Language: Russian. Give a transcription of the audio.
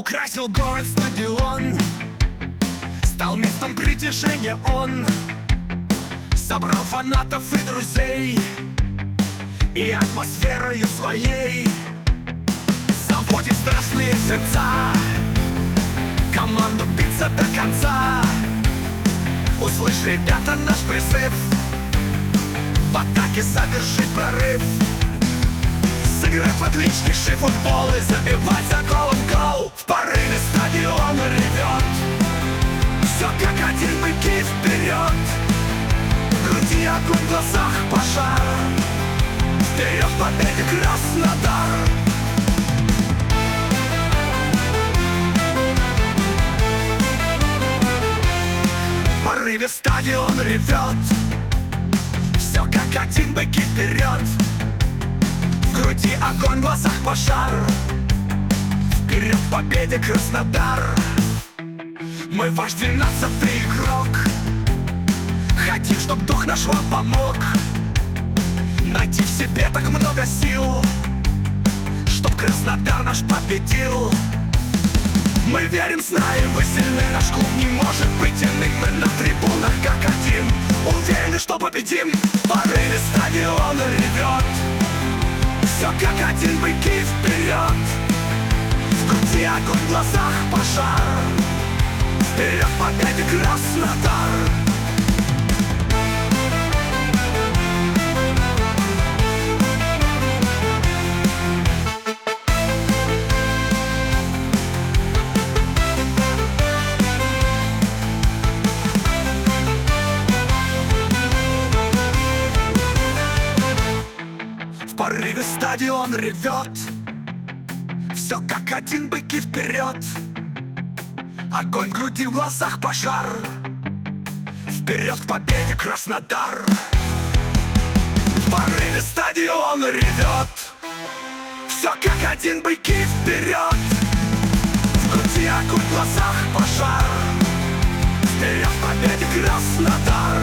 Украсил город стадион, стал местом притяжения он. Собрал фанатов и друзей, и атмосферою своей заводит страстные сердца, команду биться до конца. Услышь, ребята, наш призыв, в атаке совершить прорыв, сыграть в отличнейший футбол и забивать за голом гол. В порыве стадион ревет, все как один, быки вперед. В груди огонь, в глазах пожар, вперед к победе, Краснодар! В порыве стадион ревет, все как один, быки вперед. В груди огонь, в глазах пожар, вперед к победе, Краснодар! Мы ваш 12-й игрок, хотим, чтоб дух наш вам помог найти в себе так много сил, чтоб Краснодар наш победил. Мы верим, знаем, вы сильны, наш клуб не может быть иным. Мы на трибунах как один, уверены, что победим. В порыве стадион ревет, все как один, быки вперед. В груди огонь, в глазах пожар, вперед к победе, Краснодар! В порыве стадион ревет, все как один, быки вперед. Огонь в груди, в глазах пожар, вперед к победе, Краснодар! В порыве стадион ревет, все как один, быки вперед. В груди огонь, в глазах пожар, вперед к победе, Краснодар!